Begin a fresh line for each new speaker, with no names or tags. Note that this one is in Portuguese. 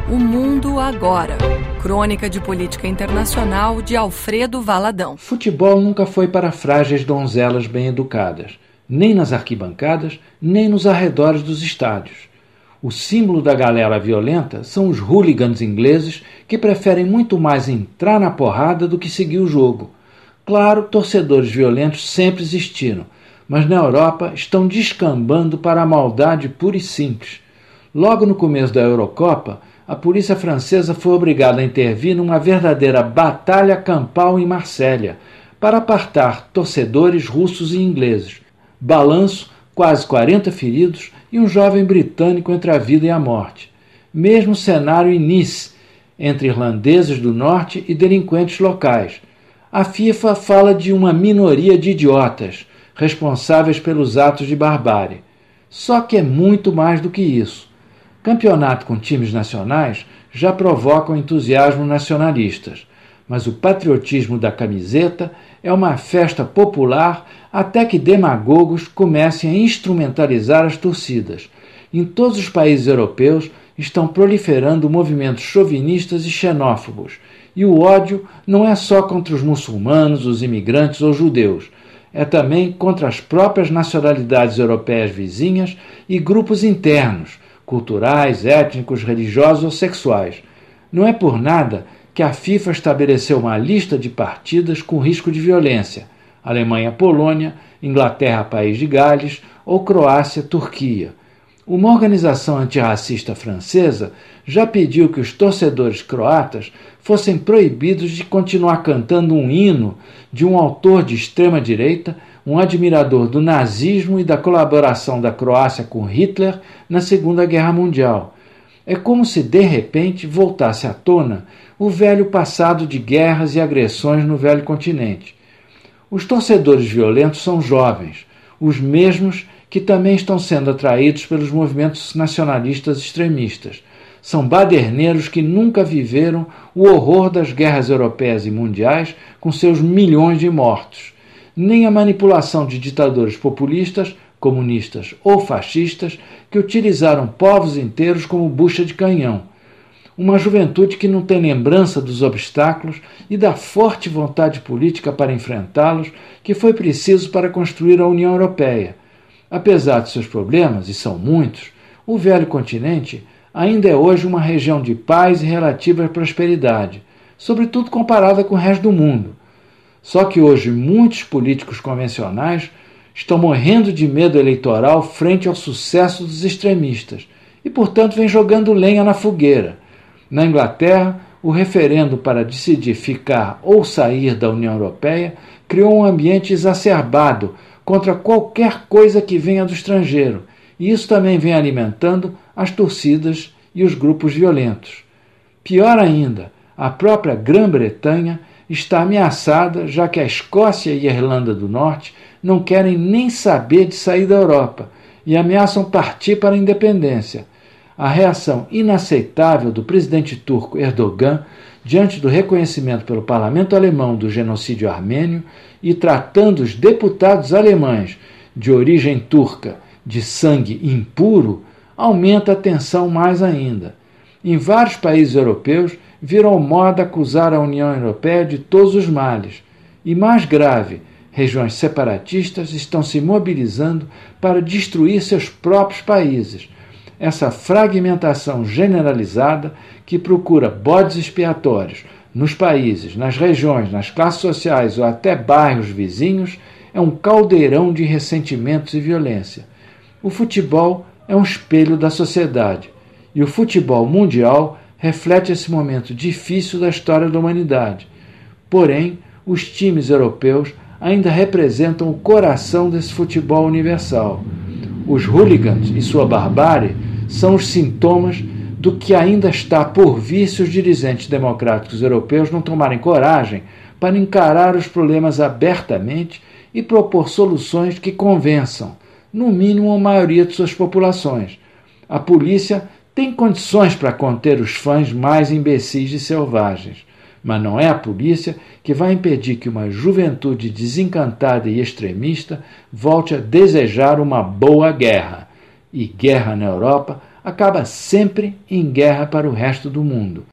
O Mundo Agora. Crônica de política internacional de Alfredo Valadão.
Futebol nunca foi para frágeis donzelas bem educadas, nem nas arquibancadas, nem nos arredores dos estádios. O símbolo da galera violenta são os hooligans ingleses que preferem muito mais entrar na porrada do que seguir o jogo. Claro, torcedores violentos sempre existiram, mas na Europa estão descambando para a maldade pura e simples. Logo no começo da Eurocopa, a polícia francesa foi obrigada a intervir numa verdadeira batalha campal em Marsella para apartar torcedores russos e ingleses. Balanço, quase 40 feridos e um jovem britânico entre a vida e a morte. Mesmo cenário em Nice, entre irlandeses do norte e delinquentes locais. A FIFA fala de uma minoria de idiotas, responsáveis pelos atos de barbárie. Só que é muito mais do que isso. Campeonato com times nacionais já provocam entusiasmo nacionalistas, mas o patriotismo da camiseta é uma festa popular até que demagogos comecem a instrumentalizar as torcidas. Em todos os países europeus estão proliferando movimentos chauvinistas e xenófobos, e o ódio não é só contra os muçulmanos, os imigrantes ou judeus, é também contra as próprias nacionalidades europeias vizinhas e grupos internos, culturais, étnicos, religiosos ou sexuais. Não é por nada que a FIFA estabeleceu uma lista de partidas com risco de violência: Alemanha-Polônia, Inglaterra-País de Gales ou Croácia-Turquia. Uma organização antirracista francesa já pediu que os torcedores croatas fossem proibidos de continuar cantando um hino de um autor de extrema-direita, um admirador do nazismo e da colaboração da Croácia com Hitler na Segunda Guerra Mundial. É como se, de repente, voltasse à tona o velho passado de guerras e agressões no velho continente. Os torcedores violentos são jovens, os mesmos que também estão sendo atraídos pelos movimentos nacionalistas extremistas. São baderneiros que nunca viveram o horror das guerras europeias e mundiais com seus milhões de mortos, nem a manipulação de ditadores populistas, comunistas ou fascistas que utilizaram povos inteiros como bucha de canhão. Uma juventude que não tem lembrança dos obstáculos e da forte vontade política para enfrentá-los que foi preciso para construir a União Europeia. Apesar de seus problemas, e são muitos, o velho continente ainda é hoje uma região de paz e relativa prosperidade, sobretudo comparada com o resto do mundo. Só que hoje muitos políticos convencionais estão morrendo de medo eleitoral frente ao sucesso dos extremistas e, portanto, vêm jogando lenha na fogueira. Na Inglaterra, o referendo para decidir ficar ou sair da União Europeia criou um ambiente exacerbado contra qualquer coisa que venha do estrangeiro, e isso também vem alimentando as torcidas e os grupos violentos. Pior ainda, a própria Grã-Bretanha está ameaçada, já que a Escócia e a Irlanda do Norte não querem nem saber de sair da Europa e ameaçam partir para a independência. A reação inaceitável do presidente turco Erdogan diante do reconhecimento pelo parlamento alemão do genocídio armênio e tratando os deputados alemães de origem turca de sangue impuro, aumenta a tensão mais ainda. Em vários países europeus, virou moda acusar a União Europeia de todos os males. E mais grave, regiões separatistas estão se mobilizando para destruir seus próprios países. Essa fragmentação generalizada que procura bodes expiatórios nos países, nas regiões, nas classes sociais ou até bairros vizinhos é um caldeirão de ressentimentos e violência. O futebol é um espelho da sociedade e o futebol mundial reflete esse momento difícil da história da humanidade. Porém, os times europeus ainda representam o coração desse futebol universal. Os hooligans e sua barbárie são os sintomas do que ainda está por vir se os dirigentes democráticos europeus não tomarem coragem para encarar os problemas abertamente e propor soluções que convençam, no mínimo, a maioria de suas populações. A polícia tem condições para conter os fãs mais imbecis e selvagens, mas não é a polícia que vai impedir que uma juventude desencantada e extremista volte a desejar uma boa guerra. E guerra na Europa acaba sempre em guerra para o resto do mundo.